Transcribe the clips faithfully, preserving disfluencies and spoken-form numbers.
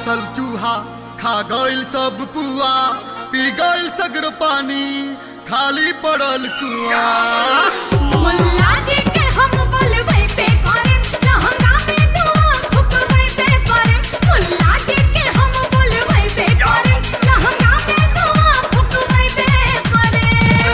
पोसल चूहा खा गइल सब पुआ, पी गइल सगर पानी खाली पड़ल कुआ। मुल्ला जी के हम बोलबै पे करे, लहंगा में धुआं फुकबै पे करे। मुल्ला जी के हम बोलबै पे करे, लहंगा में धुआं फुकबै पे करे।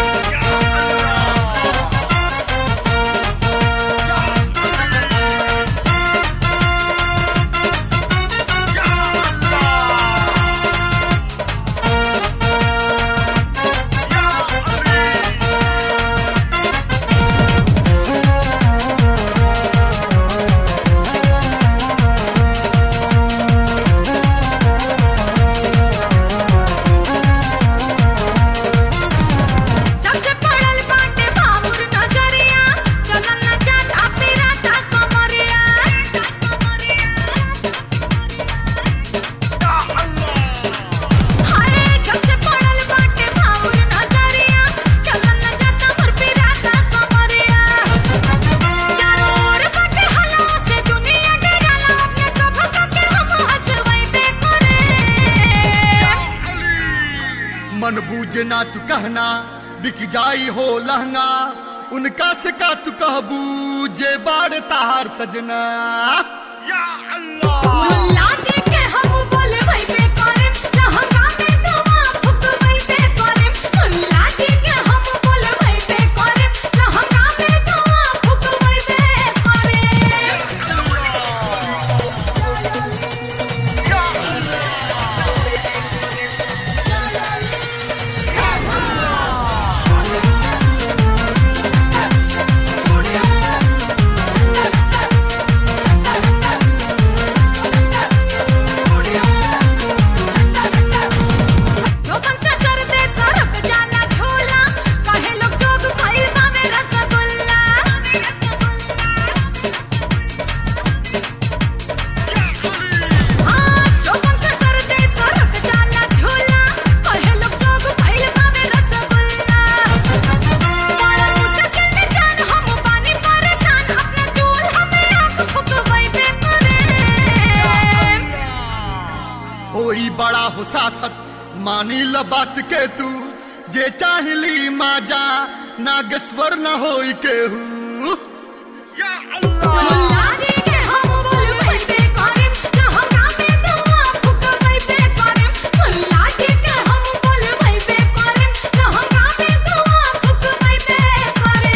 मन बूझे ना तू कहना बिक जाई हो लहंगा, उनका से का तू कहबू जे बाड़ तार सजना। या अल्लाह मुल्ला जी के हम बोलबै पे करे, लहंगा में धुआं फुकबै पे करे। मुल्ला जी के हम बोलबै पे करे, लहंगा में धुआं फुकबै पे करे। होई बड़ा हो सासत मानी ल बात के तू, जे चाहली माजा नागेश्वर न होई केहू। या अल्लाह मुल्ला जी के हम बोलबै पे करे, लहंगा में धुआं फुकबै पे करे। मुल्ला जी के हम बोलबै पे करे, लहंगा में धुआं फुकबै पे करे।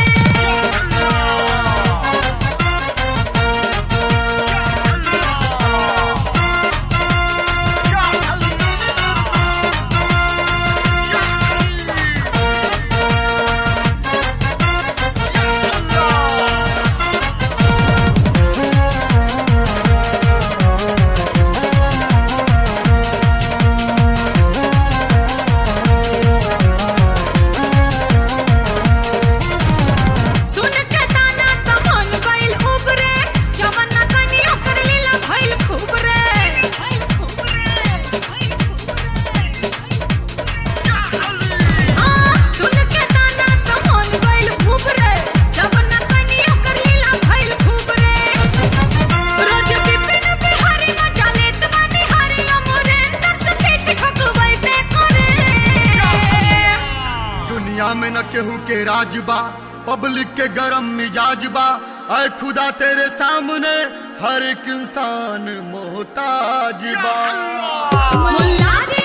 में न केहू के राज बा, पब्लिक के गरम मिजाज बा। ऐ खुदा तेरे सामने हर एक इंसान मोहताज बा। मुल्ला जी